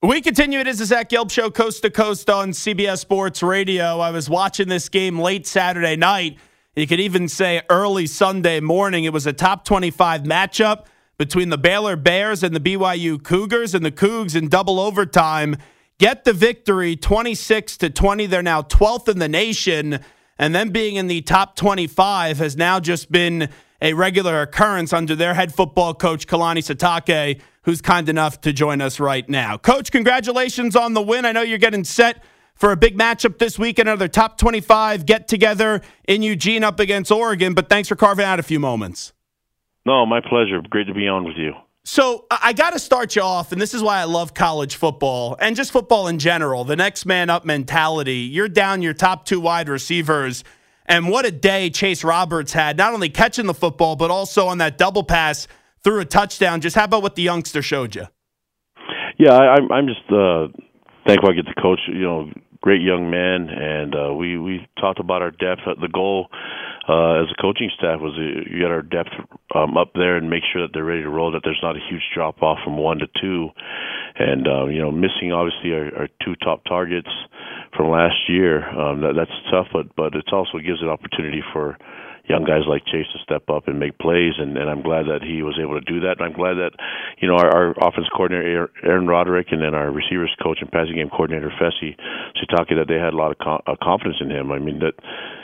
We continue. It is the Zach Gelb Show, coast to coast on CBS Sports Radio. I was watching this game late Saturday night. You could even say early Sunday morning. It was a top 25 matchup between the Baylor Bears and the BYU Cougars, and the Cougs in double overtime get the victory 26-20. They're now 12th in the nation, and them being in the top 25 has now just been a regular occurrence under their head football coach, Kalani Sitake, who's kind enough to join us right now. Coach, congratulations on the win. I know you're getting set for a big matchup this week, another top 25 get-together in Eugene up against Oregon, but thanks for carving out a few moments. No, my pleasure. Great to be on with you. So I got to start you off, and this is why I love college football and just football in general, the next man up mentality. You're down your top two wide receivers, and what a day Chase Roberts had, not only catching the football, but also on that double pass through a touchdown. Just how about what the youngster showed you? Yeah, I'm just thankful I get to coach, great young man, and we talked about our depth. The goal as a coaching staff was you got our depth up there and make sure that they're ready to roll, that there's not a huge drop-off from 1 to 2. And, missing obviously our two top targets from last year, that's tough, but it also gives an opportunity for young guys like Chase to step up and make plays, and I'm glad that he was able to do that. And I'm glad that, our offense coordinator, Aaron Roderick, and then our receivers coach and passing game coordinator, Fesi Sitake, that they had a lot of confidence in him. I mean, that,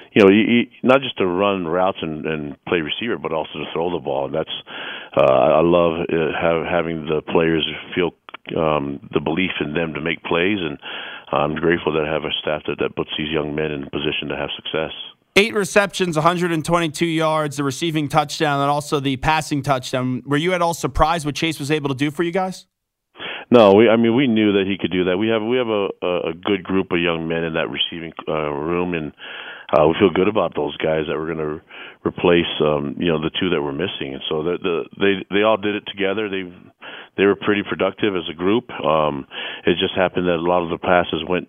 not just to run routes and play receiver, but also to throw the ball. And that's, I love having the players feel the belief in them to make plays, and I'm grateful that I have a staff that puts these young men in a position to have success. 8 receptions, 122 yards, the receiving touchdown, and also the passing touchdown. Were you at all surprised what Chase was able to do for you guys? No, we knew that he could do that. We have a good group of young men in that receiving room, and we feel good about those guys that we're going to replace, the two that we're missing. And so they all did it together. They were pretty productive as a group. It just happened that a lot of the passes went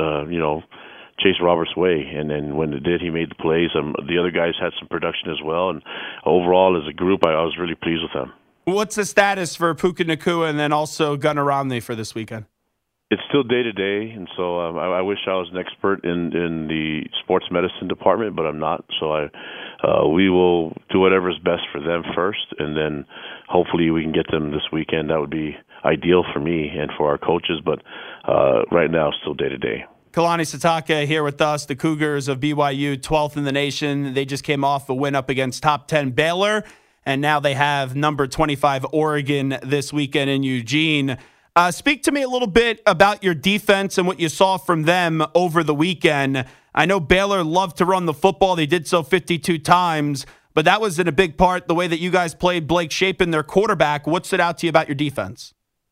Chase Roberts' way, and then when it did, he made the plays. The other guys had some production as well, and overall, as a group, I was really pleased with them. What's the status for Puka Nacua and then also Gunnar Romney for this weekend? It's still day-to-day, and so I wish I was an expert in the sports medicine department, but I'm not. So we will do whatever is best for them first, and then hopefully we can get them this weekend. That would be ideal for me and for our coaches, but right now, still day-to-day. Kalani Sitake here with us, the Cougars of BYU, 12th in the nation. They just came off a win up against top 10 Baylor, and now they have number 25 Oregon this weekend in Eugene. Speak to me a little bit about your defense and what you saw from them over the weekend. I know Baylor loved to run the football. They did so 52 times, but that was in a big part the way that you guys played Blake Shapen, their quarterback. What stood out to you about your defense?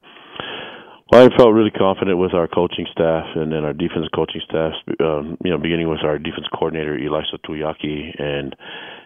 Well, I felt really confident with our coaching staff and then our defensive coaching staff, beginning with our defense coordinator, Elisa Tuyaki, and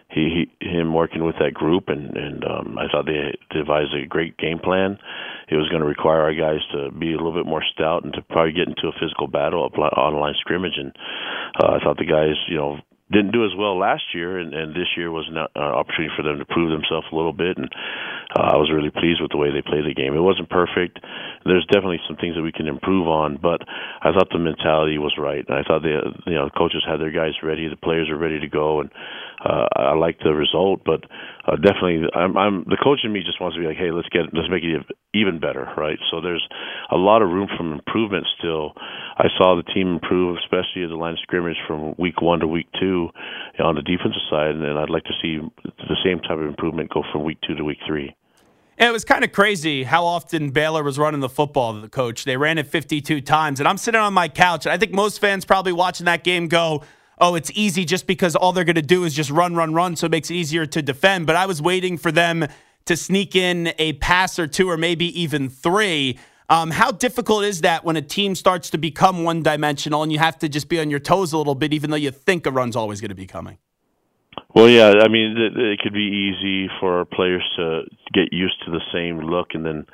him working with that group, and I thought they devised a great game plan. It was going to require our guys to be a little bit more stout and to probably get into a physical battle on line scrimmage, and I thought the guys, didn't do as well last year, and this year was an opportunity for them to prove themselves a little bit, and I was really pleased with the way they played the game. It wasn't perfect. There's definitely some things that we can improve on, but I thought the mentality was right, and I thought the coaches had their guys ready, the players are ready to go, and I liked the result. But definitely, I'm the coach in me just wants to be like, hey, let's make it even better, right? So there's a lot of room for improvement still. I saw the team improve, especially at the line of scrimmage from week 1 to week 2 on the defensive side, and I'd like to see the same type of improvement go from week 2 to week 3. And it was kind of crazy how often Baylor was running the football, the coach. They ran it 52 times, and I'm sitting on my couch, and I think most fans probably watching that game go, oh, it's easy just because all they're going to do is just run, so it makes it easier to defend. But I was waiting for them to sneak in a pass or two or maybe even 3. How difficult is that when a team starts to become one-dimensional and you have to just be on your toes a little bit, even though you think a run's always going to be coming? Well, yeah, I mean, it could be easy for our players to get used to the same look and then,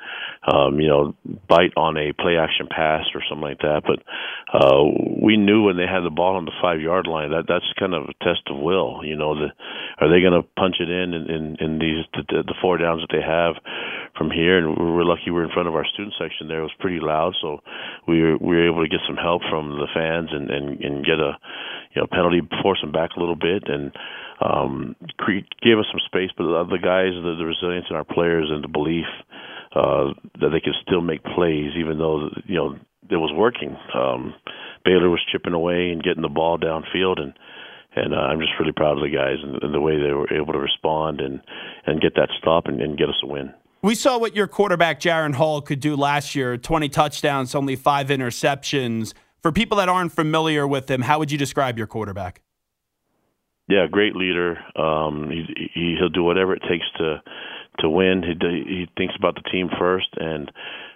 bite on a play action pass or something like that. But we knew when they had the ball on the 5 yard line that's kind of a test of will. Are they going to punch it in these the four downs that they have from here? And we're lucky we're in front of our student section there. It was pretty loud, so we were able to get some help from the fans and get a penalty, force them back a little bit, and gave us some space. But the guys, the resilience in our players and the belief that they could still make plays, even though it was working. Baylor was chipping away and getting the ball downfield, and I'm just really proud of the guys and the way they were able to respond and get that stop and get us a win. We saw what your quarterback, Jaren Hall, could do last year. 20 touchdowns, only 5 interceptions. For people that aren't familiar with him, how would you describe your quarterback? Yeah, great leader. He'll do whatever it takes to win. He thinks about the team first, and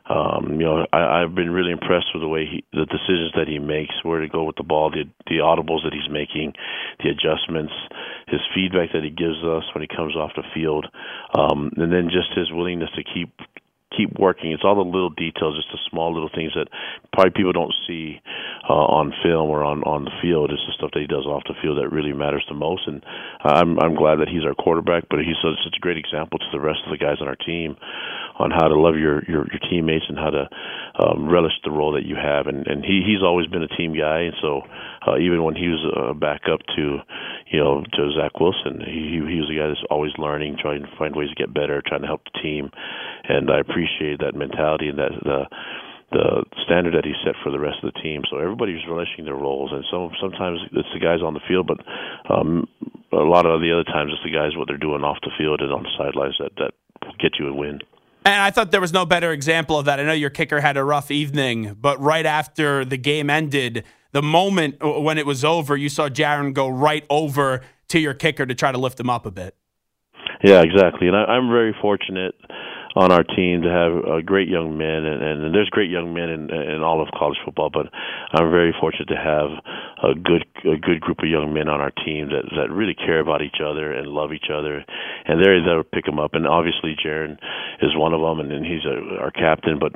I've been really impressed with the decisions that he makes, where to go with the ball, the audibles that he's making, the adjustments, his feedback that he gives us when he comes off the field, and then just his willingness to keep working. It's all the little details, just the small little things that probably people don't see on film or on the field. It's the stuff that he does off the field that really matters the most. And I'm glad that he's our quarterback, but he's such a great example to the rest of the guys on our team on how to love your teammates and how to relish the role that you have. And he's always been a team guy, and so even when he was a backup to Zach Wilson, he was a guy that's always learning, trying to find ways to get better, trying to help the team. And I appreciate that mentality and that the standard that he set for the rest of the team. So everybody's relishing their roles, and sometimes it's the guys on the field, but a lot of the other times it's the guys what they're doing off the field and on the sidelines that get you a win. And I thought there was no better example of that. I know your kicker had a rough evening, but right after the game ended, the moment when it was over, you saw Jaren go right over to your kicker to try to lift him up a bit. Yeah, exactly. And I'm very fortunate on our team to have great young men, and there's great young men in all of college football, but I'm very fortunate to have a good group of young men on our team that really care about each other and love each other, and they're there to pick them up. And obviously Jaren is one of them, and he's our captain, but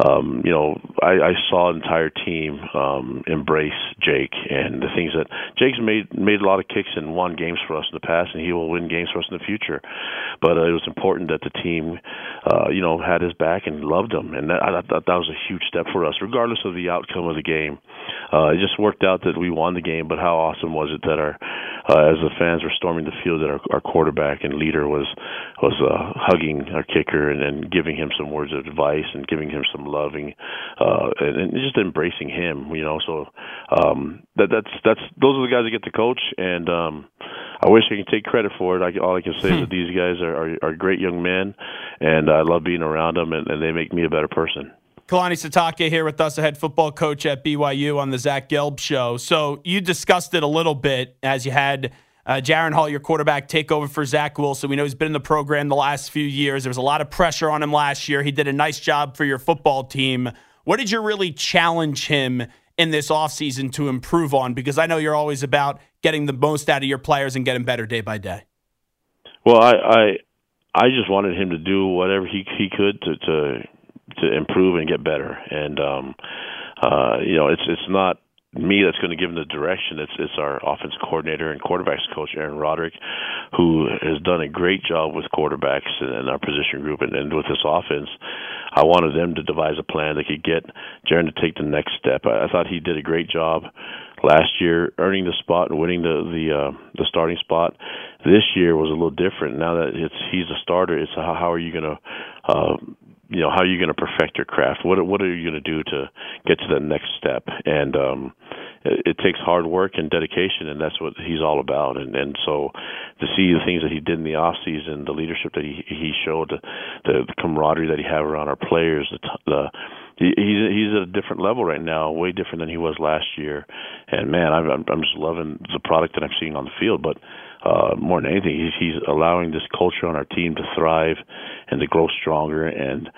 I saw an entire team embrace Jake and the things that Jake's made a lot of kicks and won games for us in the past, and he will win games for us in the future. But it was important that the team had his back and loved him, and I thought that was a huge step for us, regardless of the outcome of the game. It just worked out that we won the game, but how awesome was it that as the fans were storming the field, that our quarterback and leader was hugging our kicker and giving him some words of advice and giving him some loving and just embracing him. So that's those are the guys that get to coach, and I wish I could take credit for it. All I can say is that these guys are great young men, and I love being around them, and they make me a better person. Kalani Sitake here with us, a head football coach at BYU on the Zach Gelb Show. So you discussed it a little bit as you had Jaren Hall, your quarterback, take over for Zach Wilson. We know he's been in the program the last few years. There was a lot of pressure on him last year. He did a nice job for your football team. What did you really challenge him in this offseason to improve on? Because I know you're always about getting the most out of your players and getting better day by day. Well, I just wanted him to do whatever he could to improve and get better. And it's not me that's going to give him the direction. It's our offense coordinator and quarterbacks coach, Aaron Roderick, who has done a great job with quarterbacks and our position group and with this offense. I wanted them to devise a plan that could get Jaren to take the next step. I thought he did a great job last year, earning the spot and winning the starting spot. This year was a little different. Now that he's a starter, it's how are you going to how are you going to perfect your craft? What are you going to do to get to the next step? And it takes hard work and dedication, and that's what he's all about. And so to see the things that he did in the off season, the leadership that he showed, the camaraderie that he had around our players, he's at a different level right now, way different than he was last year. And man, I'm just loving the product that I'm seeing on the field. But more than anything, he's allowing this culture on our team to thrive and to grow stronger. And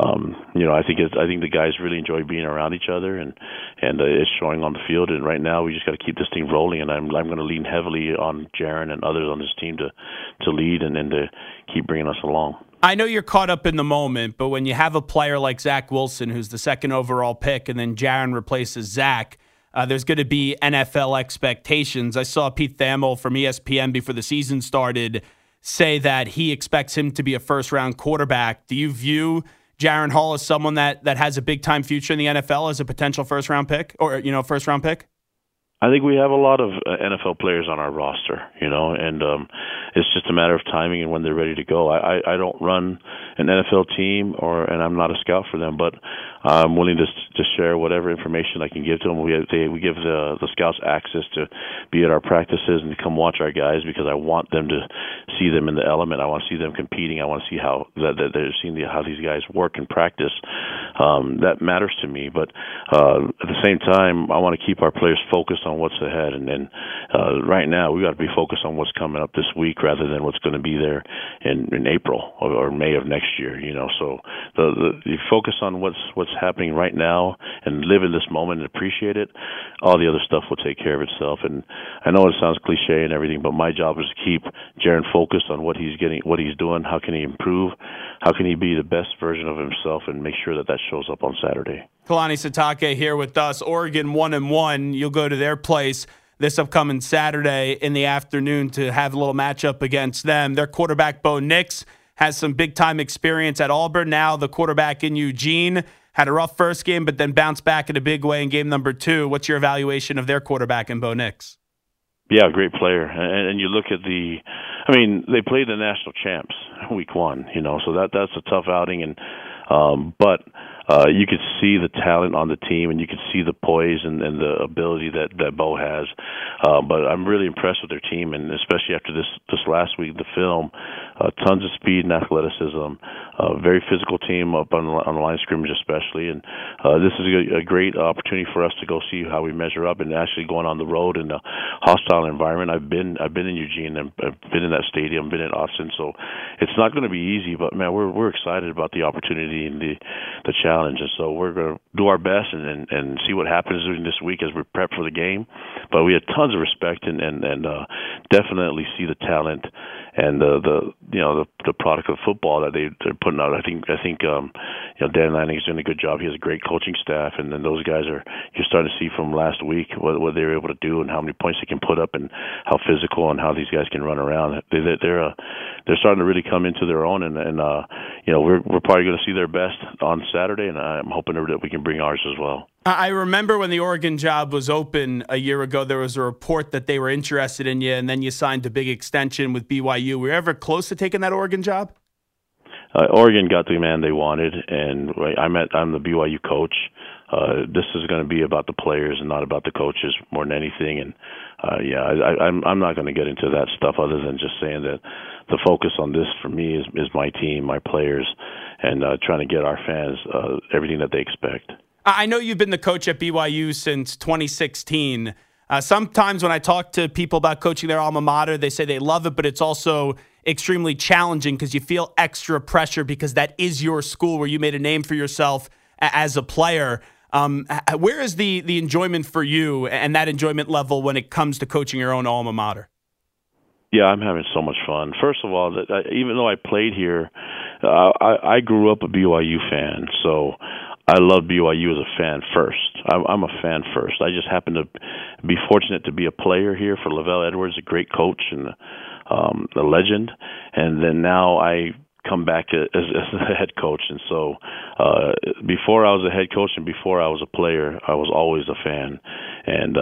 I think the guys really enjoy being around each other, and it's showing on the field. And right now, we just got to keep this thing rolling. And I'm going to lean heavily on Jaron and others on this team to lead and to keep bringing us along. I know you're caught up in the moment, but when you have a player like Zach Wilson, who's the second overall pick, and then Jaron replaces Zach, there's going to be NFL expectations. I saw Pete Thamel from ESPN before the season started say that he expects him to be a first-round quarterback. Do you view Jaron Hall as someone that has a big-time future in the NFL as a potential first-round pick or, first-round pick? I think we have a lot of NFL players on our roster, and it's just a matter of timing and when they're ready to go. I don't run an NFL team, and I'm not a scout for them, but I'm willing to share whatever information I can give to them. We give the scouts access to be at our practices and to come watch our guys because I want them to see them in the element. I want to see them competing. I want to see how that they're seeing how these guys work and practice. That matters to me, but at the same time, I want to keep our players focused on what's ahead. And then right now, we got to be focused on what's coming up this week rather than what's going to be there in April or May of next year. So the focus on what's happening right now and live in this moment and appreciate it. All the other stuff will take care of itself. And I know it sounds cliche and everything, but my job is to keep Jaron focused on what he's getting, what he's doing. How can he improve? How can he be the best version of himself and make sure that shows up on Saturday? Kalani Sitake here with us. Oregon 1-1. You'll go to their place this upcoming Saturday in the afternoon to have a little matchup against them. Their quarterback, Bo Nix, has some big-time experience at Auburn. Now the quarterback in Eugene had a rough first game, but then bounced back in a big way in game number 2. What's your evaluation of their quarterback in Bo Nix? Yeah, great player. And you look at they played the national champs week 1, so that's a tough outing. And but you could see the talent on the team, and you could see the poise and the ability that Bo has. But I'm really impressed with their team, and especially after this last week, the film, tons of speed and athleticism, very physical team up on the line of scrimmage especially. And this is a great opportunity for us to go see how we measure up and actually going on the road in a hostile environment. I've been in Eugene, I've been in that stadium, been in Austin, so it's not going to be easy. But man, we're excited about the opportunity and the challenge, and so we're going to do our best and see what happens during this week as we prep for the game. But we have tons of respect and definitely see the talent and the product of football that they're putting out. I think Dan Lanning's doing a good job. He has a great coaching staff, and then those guys you're starting to see from last week what they were able to do and how many points they can put up and how physical and how these guys can run around. They're starting to really come into their own, and we're probably going to see their best on Saturday, and I'm hoping that we can bring ours as well. I remember when the Oregon job was open a year ago, there was a report that they were interested in you, and then you signed a big extension with BYU. Were you ever close to taking that Oregon job? Oregon got the man they wanted, and I'm the BYU coach. This is going to be about the players and not about the coaches more than anything. And I'm not going to get into that stuff other than just saying that the focus on this for me is my team, my players, and trying to get our fans everything that they expect. I know you've been the coach at BYU since 2016. Sometimes when I talk to people about coaching their alma mater, they say they love it, but it's also extremely challenging because you feel extra pressure because that is your school where you made a name for yourself as a player. Where is the enjoyment for you and that enjoyment level when it comes to coaching your own alma mater? Yeah, I'm having so much fun. First of all, even though I played here, I grew up a BYU fan, so I love BYU as a fan first. I'm a fan first. I just happen to be fortunate to be a player here for Lavelle Edwards, a great coach and a legend. And then now I come back as the head coach. And so before I was a head coach and before I was a player, I was always a fan. And,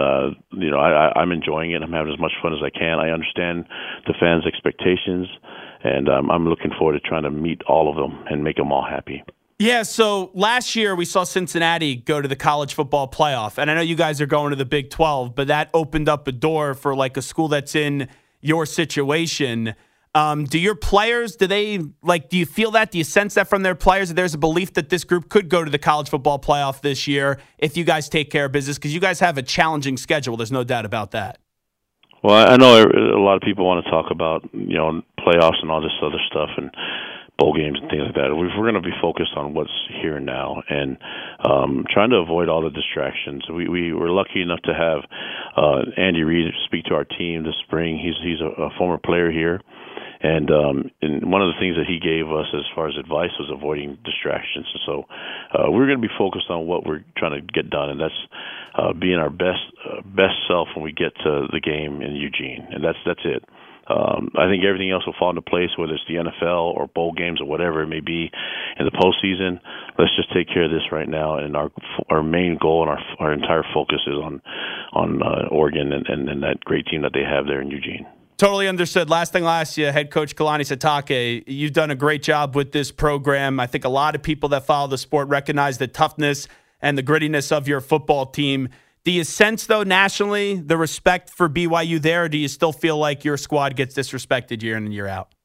I'm enjoying it. I'm having as much fun as I can. I understand the fans' expectations, and I'm looking forward to trying to meet all of them and make them all happy. Yeah, so last year we saw Cincinnati go to the college football playoff. And I know you guys are going to the Big 12, but that opened up a door for like a school that's in your situation. Do your players, do you feel that? Do you sense that from their players that there's a belief that this group could go to the college football playoff this year if you guys take care of business? Because you guys have a challenging schedule. There's no doubt about that. Well, I know a lot of people want to talk about, playoffs and all this other stuff and bowl games and things like that. We're going to be focused on what's here and now and trying to avoid all the distractions. We were lucky enough to have Andy Reid speak to our team this spring. He's a former player here. And one of the things that he gave us as far as advice was avoiding distractions. So we're going to be focused on what we're trying to get done, and that's being our best self when we get to the game in Eugene, and that's it. I think everything else will fall into place, whether it's the NFL or bowl games or whatever it may be in the postseason. Let's just take care of this right now, and our main goal and our entire focus is on Oregon and that great team that they have there in Eugene. Totally understood. Last thing I'll ask you, head coach Kalani Sitake, you've done a great job with this program. I think a lot of people that follow the sport recognize the toughness and the grittiness of your football team. Do you sense, though, nationally, the respect for BYU there, or do you still feel like your squad gets disrespected year in and year out?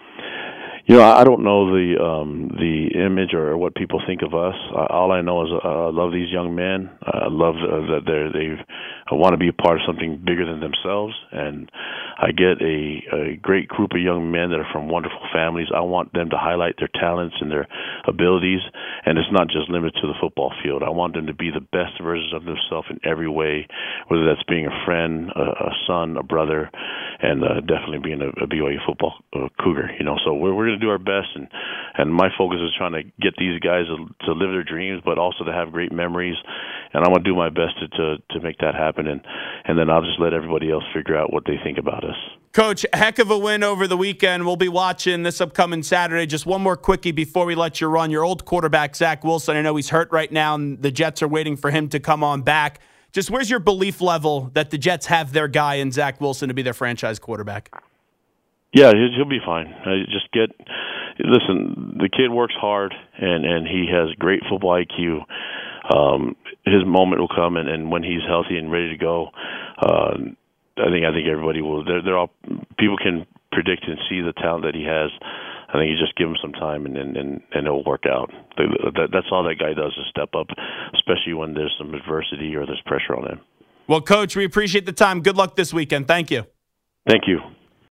I don't know the image or what people think of us. All I know is I love these young men. I love that they want to be a part of something bigger than themselves. And I get a great group of young men that are from wonderful families. I want them to highlight their talents and their abilities. And it's not just limited to the football field. I want them to be the best versions of themselves in every way, whether that's being a friend, a son, a brother, and definitely being a BYU football Cougar. So we're going to do our best, and my focus is trying to get these guys to live their dreams, but also to have great memories. And I'm going to do my best to make that happen, and then I'll just let everybody else figure out what they think about us. Coach, heck of a win over the weekend. We'll be watching this upcoming Saturday. Just one more quickie before we let you run. Your old quarterback, Zach Wilson, I know he's hurt right now, and the Jets are waiting for him to come on back. Just where's your belief level that the Jets have their guy in Zach Wilson to be their franchise quarterback? Yeah, he'll be fine. Listen, the kid works hard, and he has great football IQ. His moment will come, and when he's healthy and ready to go, I think everybody will. They're all people can predict and see the talent that he has. I think you just give him some time, and it'll work out. That's all that guy does is step up, especially when there's some adversity or there's pressure on him. Well, Coach, we appreciate the time. Good luck this weekend. Thank you. Thank you.